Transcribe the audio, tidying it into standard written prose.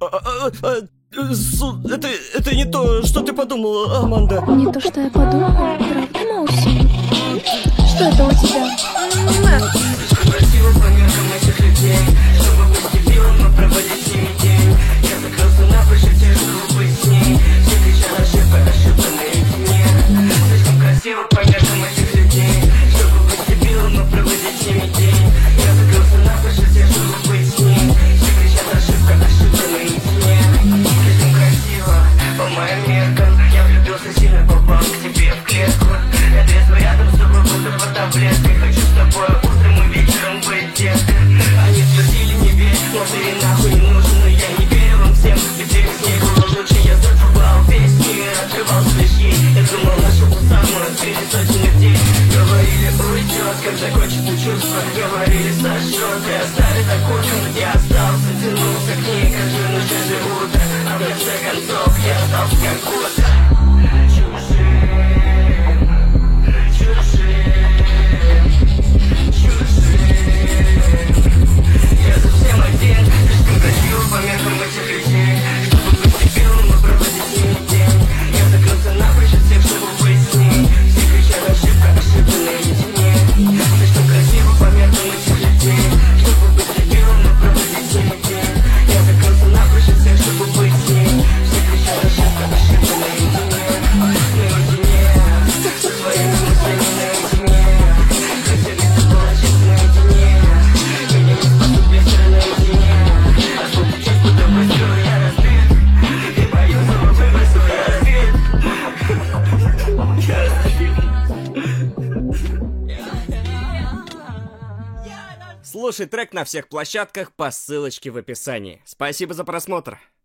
Это не то, что ты подумала, Аманда. Не то, что я подумала, правда, Мауси? Что это у тебя? Красиво по меркам этих людей, чтобы быть дебилом, но проводить с ними день. Я закрылся на высоте, чтобы быть с ней. Все кричат ошибка наедине. Слишком красиво по меркам этих людей, чтобы быть дебилом, но проводить с ними день. Я закрылся на высоте, чтобы быть с ней. Все кричат ошибка наедине. Слишком красиво по моим меркам. Я влюбился сильно, попал к тебе в клетку. Я трезво рядом с тобой, будто под таблеткой. Хочу с тобой утром и вечером быть, детка. Они твердили не верь, но ты и нахуй не нужен. Но я не верю вам всем, ведь без ней было лучше. Я забывал весь мир, открывал клещи. Я думал, нашел ту самую среди сотен людей. Говорили, уйдет, как закончится чувство. Говорили, сожжет и оставит окурком. Я остался, тянулся к ней, как же на каждое утро. А в конце концов я остался как будто я совсем один, слишком красиво по меркам этих людей, чтобы быть дебилом, но проводить с ними день. Я закрылся напрочь от всех, чтобы быть с ней. Все кричат ошибка наедине. Слишком красиво по меркам этих людей, чтобы быть дебилом, но проводить с ними день. Я закрылся напрочь от всех, чтобы быть с ней. Все кричат ошибка наедине. Наедине, со своими мыслями наедине. Хотели с тобой чисто наедине. Меня не спасут вечера наедине. А сколько чувств, будто бросил я разбит. И боюсь, снова выбросил я разбит. Я разбит. Слушай трек на всех площадках по ссылочке в описании. Спасибо за просмотр.